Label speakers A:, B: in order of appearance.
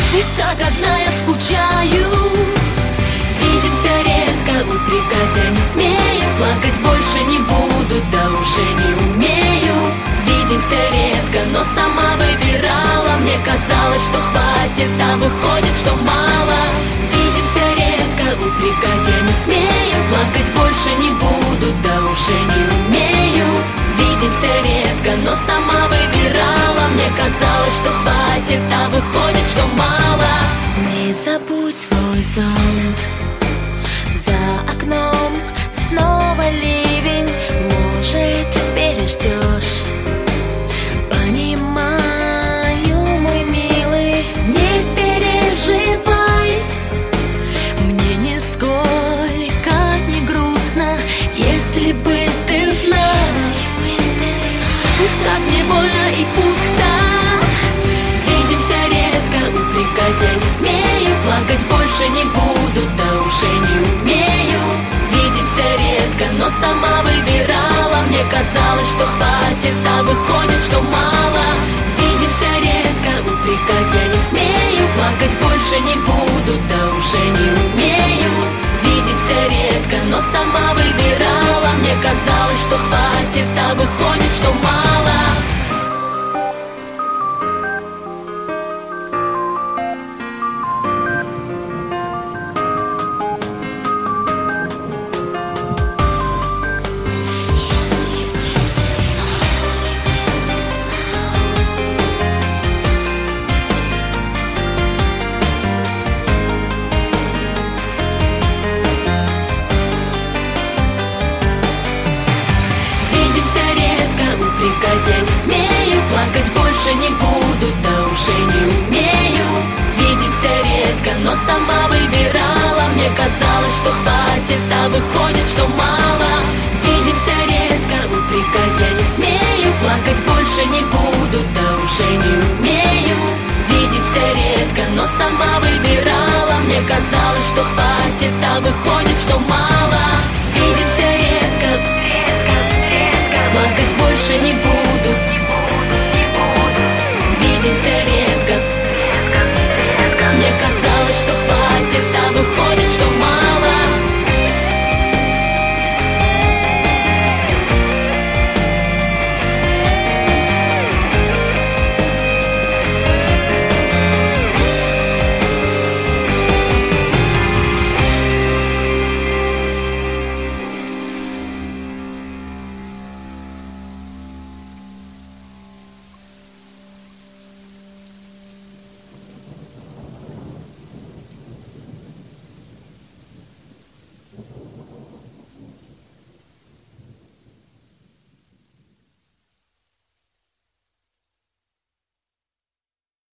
A: И так одна я скучаю. Видимся редко, упрекать я не смею. Плакать больше не буду, да уже не умею. Видимся редко, но сама выбирала. Мне казалось, что хватит, а выходит, что мало. Видимся редко, упрекать я не смею. Плакать больше не буду, да уже не умею. Видимся редко, но сама выбирала. Мне казалось, что хватит, а выходит, что мало. Не забудь свой зонт. За окном снова ливень. Может, переждешь. Понимаю, мой милый, не переживай. Мне нисколько не грустно, если бы ты знал, как мне больно и пусто. Видимся редко, упрекать я не смею. Плакать больше не буду, да уже не умею. Видимся редко, но сама выбирала. Мне казалось, что хватит, а выходит, что мало. Видимся редко, упрекать я не смею. Плакать больше не буду, да уже не умею. Видимся редко, но сама выбирала. Мне казалось, что хватит, а выходит, что мало. Упрекать я не смею, плакать больше не буду, да уже не умею. Видимся редко, но сама выбирала. Мне казалось, что хватит, а выходит, что мало. Видимся редко, упрекать я не смею. Плакать больше не буду, да уже не умею. Видимся редко, но сама выбирала. Мне казалось, что хватит, а выходит, что мало.